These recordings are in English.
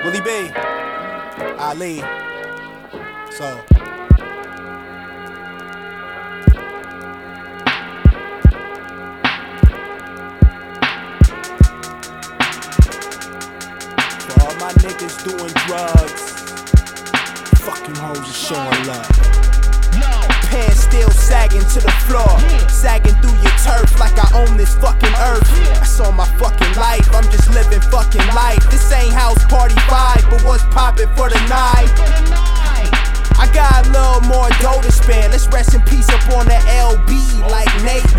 Willie B, Ali. So. For all my niggas doing drugs, fucking hoes are showing love. Pants still sagging to the floor, sagging through your turf like I own this fucking earth. That's all my fucking life, I'm just living fucking life. This ain't house party vibe, but what's poppin' for the night? I got a little more dough to spend. Let's rest in peace up on the LB like Nate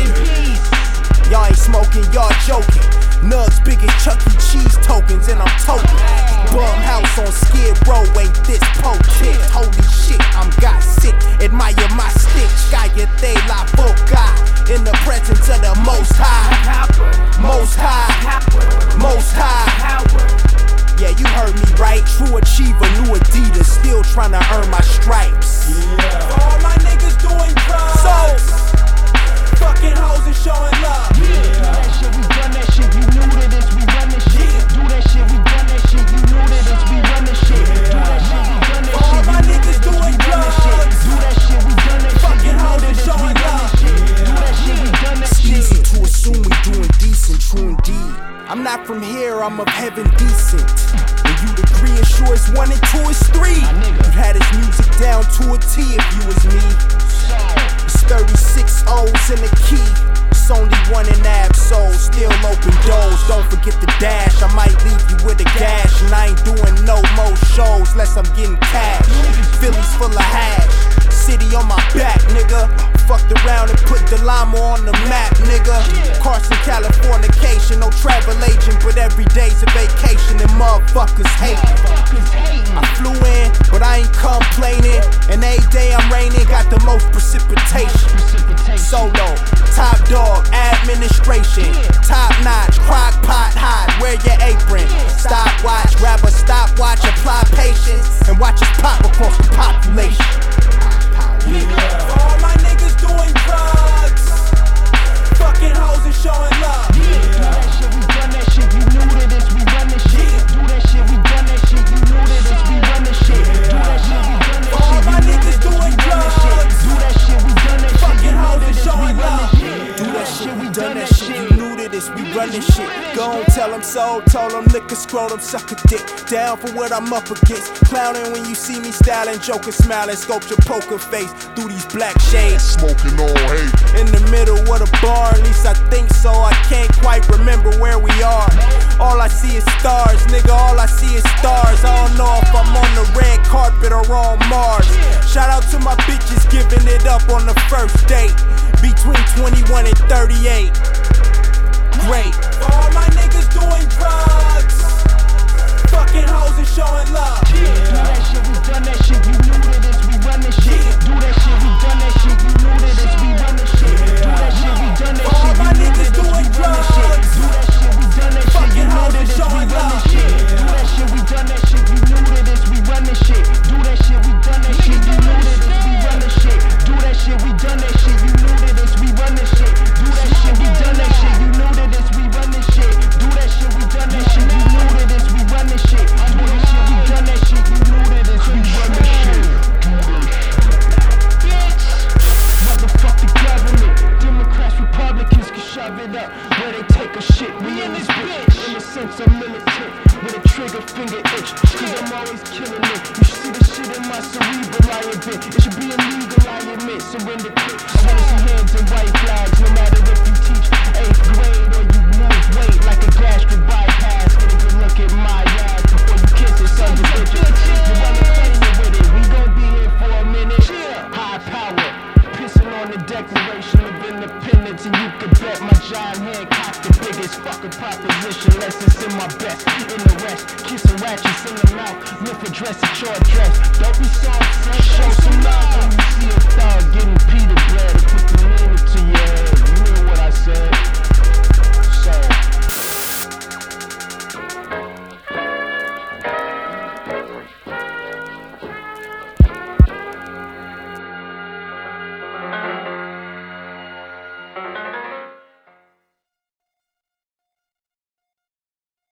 did. Y'all ain't smoking, y'all joking. Nugs big as Chuck E. Cheese tokens, and I'm token. Bum house on Skid Row, ain't this potent? Holy shit, I'm got sick. Admire my stick. Cállate la boca in the presence of the Most High. Most High. Most High. Yeah, you heard me right. True achiever, new Adidas. Still tryna earn my stripes. For all my niggas doing drugs. So, fucking hoes and showing love. Do that shit, we done that shit. You new to this, we run this shit. Do that shit, we done that shit. You new to this, we run this shit. Do that shit, we done that shit. All my niggas doing drugs. Do that shit, we done that shit. Fucking hoes and showing love. Do that shit, we done that shit. Easy to assume we doing decent, true indeed. I'm not from here, I'm of heaven decent. When you'd agree, and sure it's 1 and 2 is 3. You'd had his music down to a T if you was me. It's 36 O's in the key. It's only one in Ab-Soul, still open doors. Don't forget the dash, I might leave you with a gash. And I ain't doing no more shows unless I'm getting cash. Philly's full of hash, city on my back, nigga. Fucked around and put the llama on the map, nigga. Carson, Californication, no travel agent, but every day's a vacation and motherfuckers hate. I flew in, but I ain't complaining. And every day I'm raining, got the most precipitation. Solo, top dog, administration, top notch, crock pot hot, wear your apron. Stopwatch, grab a stopwatch, apply patience, and watch it pop across the population. For all my niggas doing drugs, fucking hoes and showing love. Do that shit, we done that shit. You new to this, we run this shit. Do that shit, we done that shit. You new to this, we run this shit. Do that shit, we done that shit. For all my niggas doing drugs, do that shit, we done that shit. fucking hoes and showing love. Do that shit, we done that shit. You new to this, we run this shit. Go on, tell them so, told them liquor, scrotum, suck a dick. Down for what I'm up against. Clowning when you see me styling, joking, smiling, sculpture, poker face through these black shades. Smoking all hate. In the middle of the bar, at least I think so. I can't quite remember where we are. All I see is stars, nigga, all I see is stars. I don't know if I'm on the red carpet or on Mars. Shout out to my bitches giving it up on the first date. Between 21 and 38. Great. For all my niggas doing drugs, fucking hoes and showing love. Do that shit, we done that shit. You new to this, we run this shit. Do that shit, we done that shit. You new to this, we run this shit. Do that shit, we done that shit. For all my niggas doing drugs, do that shit, we done that shit. fucking You new hoes to and this, we showing run love. this shit. Do that shit, we done that shit. You new to this, we run this shit. Do that shit, we done that shit. You new to this, we run this shit. Do that shit, we done that shit. You new to this, we run this shit. Do that shit, we done that shit. You new to this, we run this shit. Do that shit, we done that shit. You new to this, we run this shit. Do that shit, we done that shit. You new to this, we run this shit. Bitch, motherfuck the government. Democrats, Republicans can shove it up where they take a shit. We in this bitch. In the sense of militant, with a trigger finger itch. Cause I'm always killing it. You should see the shit in my cerebral, I admit. It should be illegal, I admit. Surrender quick. I wanna see hands and white flags. No matter if you teach 8th grade or you move weight like a gastric bypass. Get a good look at my ass before you kiss it, son of a bitch. You wanna play with it? We gon' be here for a minute. High power, pissing on the Declaration of Independence, and you can bet my giant hand cocked the biggest fucking proposition. Unless it's in my best, in the rest, kissing ratchets in the mouth, lift a dress at your dress. Don't be soft, son. Show some love when you see a thug getting Peter bread and put the name into your head. You hear what I said?